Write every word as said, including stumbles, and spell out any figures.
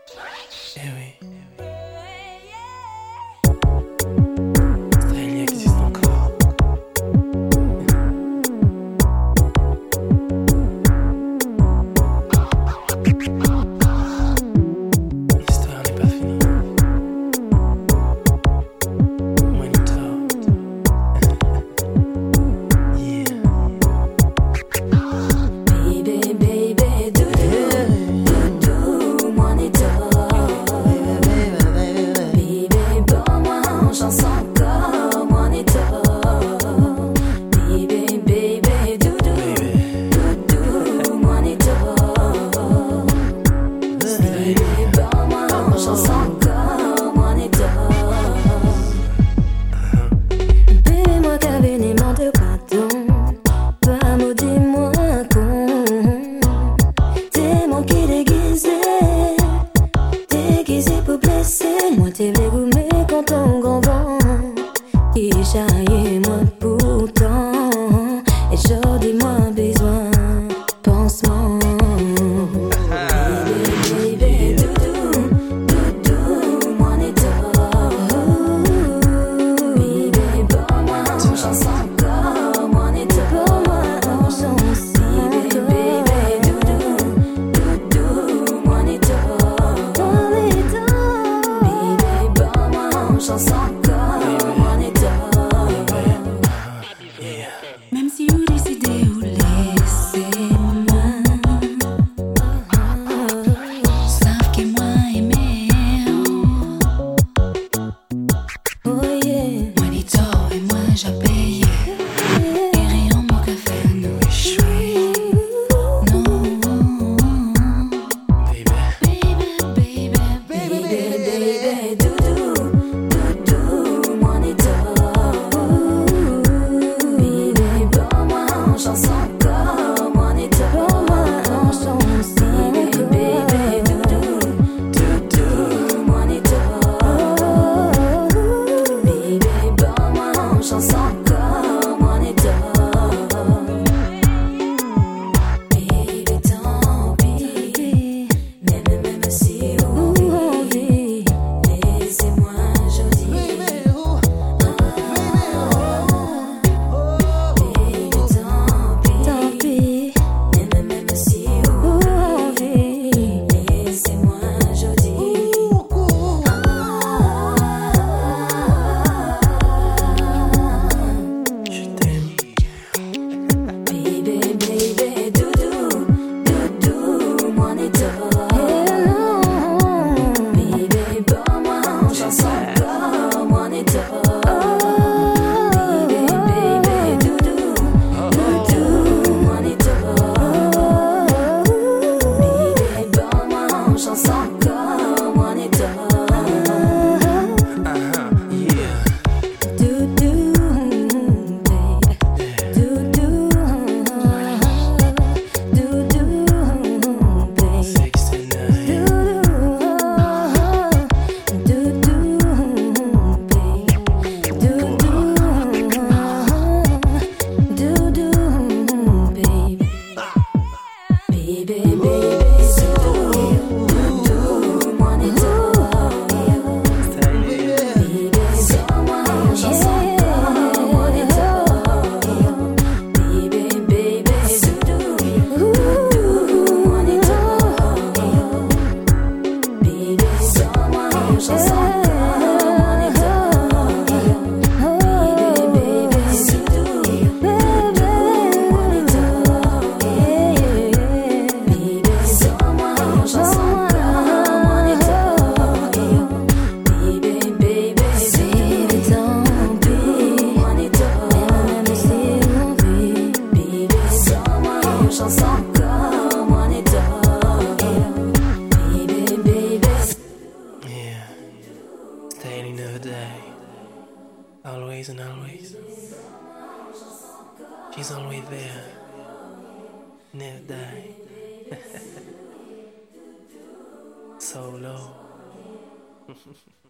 Eh oui. Style existe encore. L'histoire n'est pas finie. Monitor. Yeah. Baby, baby, do do do do monitor. Baby, pour moi en chanson encore monitor. Baby, baby, do do do do monitor. Baby, pour moi en chanson encore monitor. Baby, moi qui avais les mains de pardon. Pas maudit moi con. T'es mon qui déguisé, déguisé pour blesser. Moi t'es dégoûté quand on grand vent qui charriait moi pourtant. Et j'en moi besoin pansement. Baby, baby, doudou, doudou, monitor. Baby, pour moi en chanson encore monitor. Pour moi en chanson. Baby, baby, doudou, doudou, monitor. Monitor. Baby, pour moi en chanson encore monitor. Yeah. Même si vous décidez ou laissez moi, savent que moi aimer. Oh yeah. Monitor et moi j'ai payé. Et rien mon café nous échouer. Non. Baby. Baby, baby, baby, baby, doudou, doudou, monitor. Baby, pour moi en chanson encore monitor. Pour moi en chanson. Baby, baby, doudou, doudou, monitor. Baby, pour moi en chanson encore monitor. Baby, tant pis, même même si on vit, laissez-moi jodi. Baby, tant pis, même même si on vit, laissez-moi jodi. Je t'aime. Baby, baby, doudou, doudou, monitor. Baby, pour moi en chanson encore monitor. Baby, baby, doudou, doudou, monitor. Baby, pour moi en chanson encore monitor. Uh-huh. Yeah. Doudou, baby, doudou, doudou, baby. sixty-nine. Chanson encore monitor. Baby, baby. Yeah. Staying another day. Always and always. She's always there. Never die. So low.